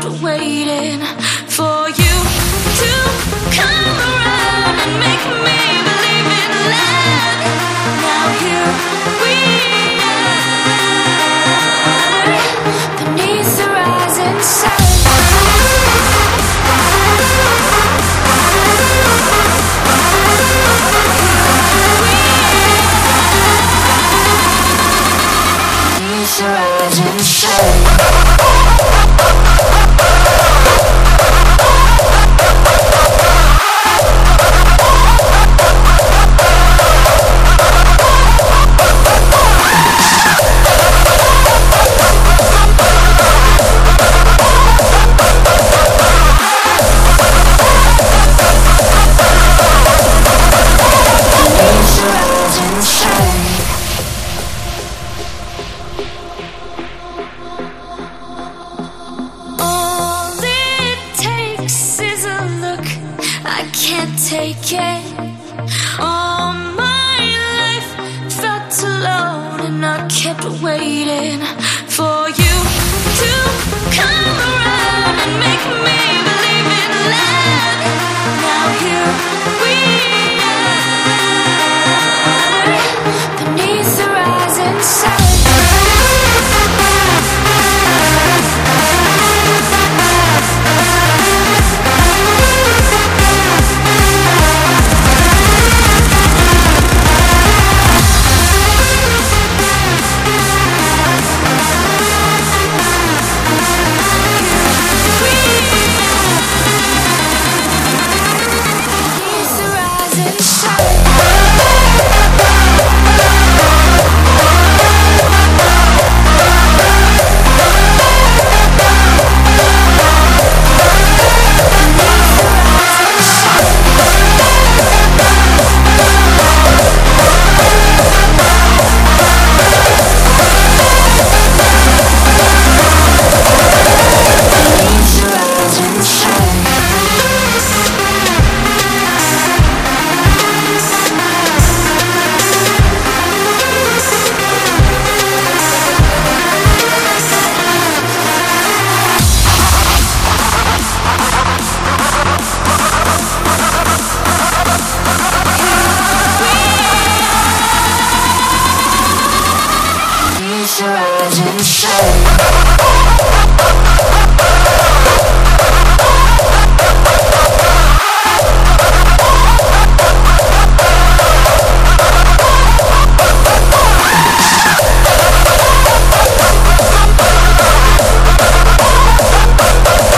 waiting for you to come around and make me believe in love. Now here we are, beneath the rising sun. Beneath the rising sun. I can't take it. All my life felt alone, and I kept waiting for you to come around and make me believe in love. Now here we are, beneath the rising sun. Rising sun.